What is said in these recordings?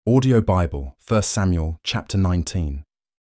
Audio Bible, 1 Samuel chapter 19.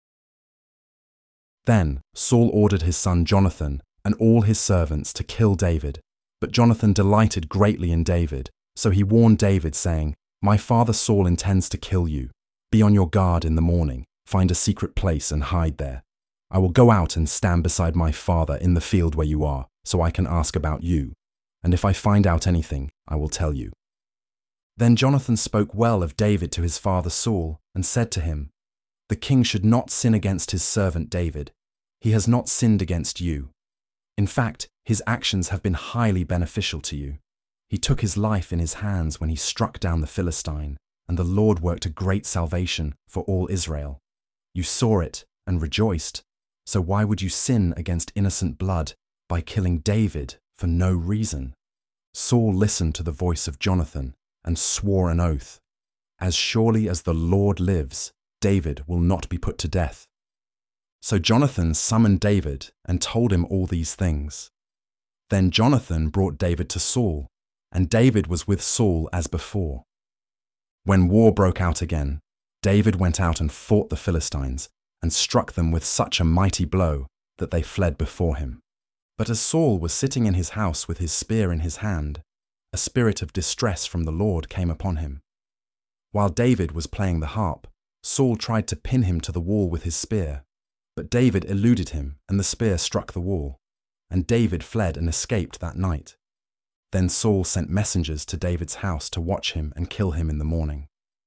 Then Saul ordered his son Jonathan and all his servants to kill David. But Jonathan delighted greatly in David, so he warned David, saying, "My father Saul intends to kill you. Be on your guard in the morning, find a secret place and hide there. I will go out and stand beside my father in the field where you are, so I can ask about you. And if I find out anything, I will tell you." Then Jonathan spoke well of David to his father Saul and said to him, "The king should not sin against his servant David. He has not sinned against you. In fact, his actions have been highly beneficial to you. He took his life in his hands when he struck down the Philistine, and the Lord worked a great salvation for all Israel. You saw it and rejoiced, so why would you sin against innocent blood by killing David for no reason?" Saul listened to the voice of Jonathan and swore an oath, "As surely as the Lord lives, David will not be put to death." So Jonathan summoned David and told him all these things. Then Jonathan brought David to Saul, and David was with Saul as before. When war broke out again, David went out and fought the Philistines and struck them with such a mighty blow that they fled before him. But as Saul was sitting in his house with his spear in his hand, a spirit of distress from the Lord came upon him. While David was playing the harp, Saul tried to pin him to the wall with his spear, but David eluded him and the spear struck the wall, and David fled and escaped that night. Then Saul sent messengers to David's house to watch him and kill him in the morning.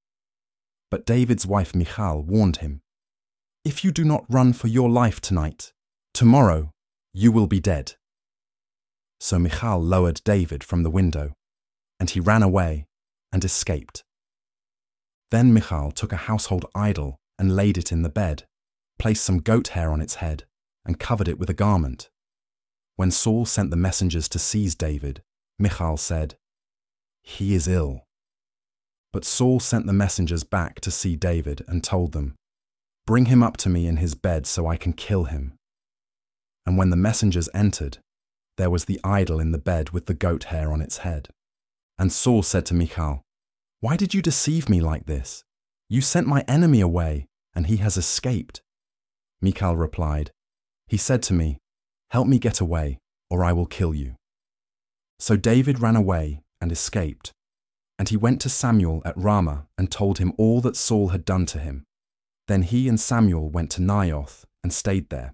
But David's wife Michal warned him, "If you do not run for your life tonight, tomorrow you will be dead." So Michal lowered David from the window, and he ran away and escaped. Then Michal took a household idol and laid it in the bed, placed some goat hair on its head, and covered it with a garment. When Saul sent the messengers to seize David, Michal said, "He is ill." But Saul sent the messengers back to see David and told them, "Bring him up to me in his bed so I can kill him." And when the messengers entered, there was the idol in the bed with the goat hair on its head. And Saul said to Michal, "Why did you deceive me like this? You sent my enemy away, and he has escaped." Michal replied, "He said to me, 'Help me get away, or I will kill you.'" So David ran away and escaped, and he went to Samuel at Ramah and told him all that Saul had done to him. Then he and Samuel went to Naioth and stayed there.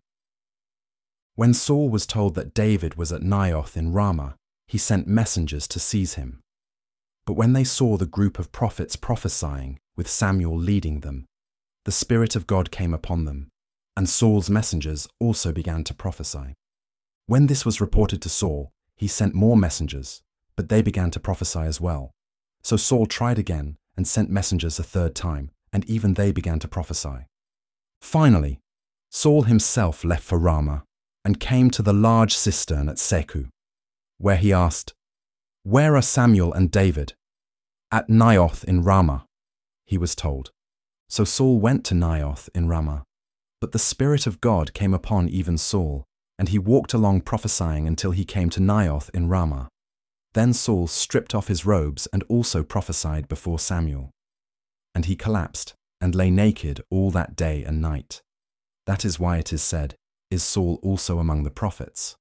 When Saul was told that David was at Naioth in Ramah, he sent messengers to seize him. But when they saw the group of prophets prophesying, with Samuel leading them, the Spirit of God came upon them, and Saul's messengers also began to prophesy. When this was reported to Saul, he sent more messengers, but they began to prophesy as well. So Saul tried again and sent messengers a third time, and even they began to prophesy. Finally, Saul himself left for Ramah and came to the large cistern at Seku, where he asked, "Where are Samuel and David?" "At Naioth in Ramah," he was told. So Saul went to Naioth in Ramah, but the Spirit of God came upon even Saul, and he walked along prophesying until he came to Naioth in Ramah. Then Saul stripped off his robes and also prophesied before Samuel. And he collapsed and lay naked all that day and night. That is why it is said, "Is Saul also among the prophets?"